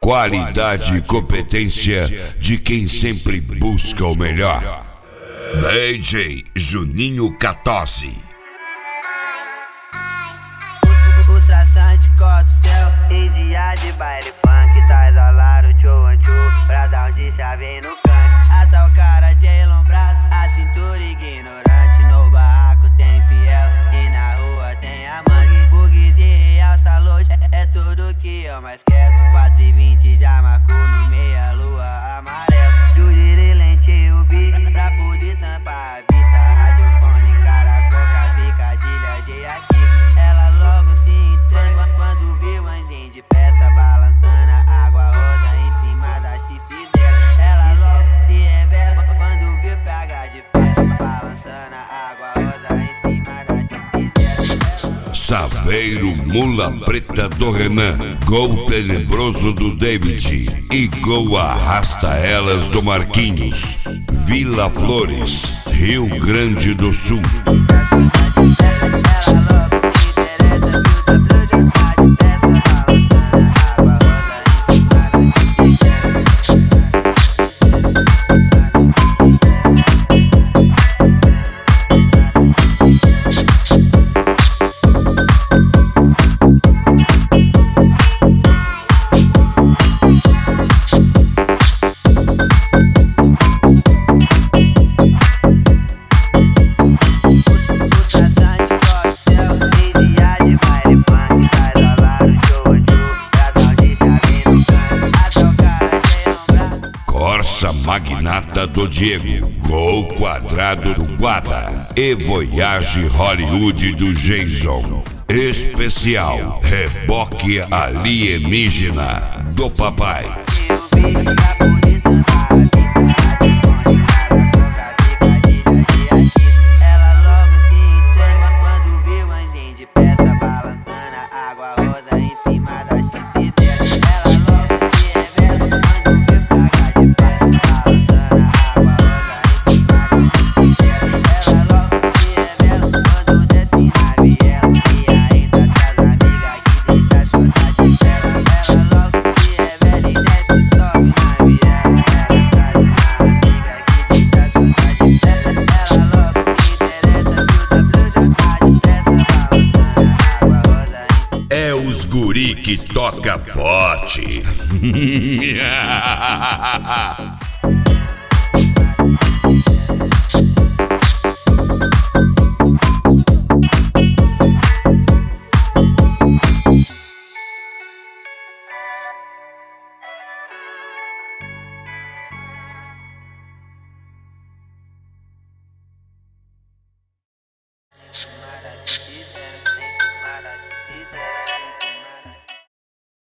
qualidade e competência de quem sempre busca o melhor. DJ Juninho Catozzi. Os traçantes cortam o céu em dia de baile funk. Tá exalado, tchô, tchô, pra dar um de chave no canto. Até o cara de elombrado, a cintura ignorante. No barraco tem fiel e na rua tem amante. Bug de realça loja é tudo que eu mais quero. 4h20 já marcou no meia lua amarelo. Jurei lente o bico pra poder tampar a vista. Radiofone, caracoca, picadilha de artista. Ela logo se entrega quando viu o anjinho de peça balançando a água roda em cima da chifre dela. Ela logo se revela quando viu PH de peça balançando a água roda em cima da chifre dela. Saveiro, Mula Preta do Renan, Gol Tenebroso do David e Gol Arrasta Elas do Marquinhos. Vila Flores, Rio Grande do Sul. Corsa Magnata do Diego, Gol Quadrado do Guada e Voyage Hollywood do Jason. Especial Reboque Alienígena do Papai. É os guri que toca forte.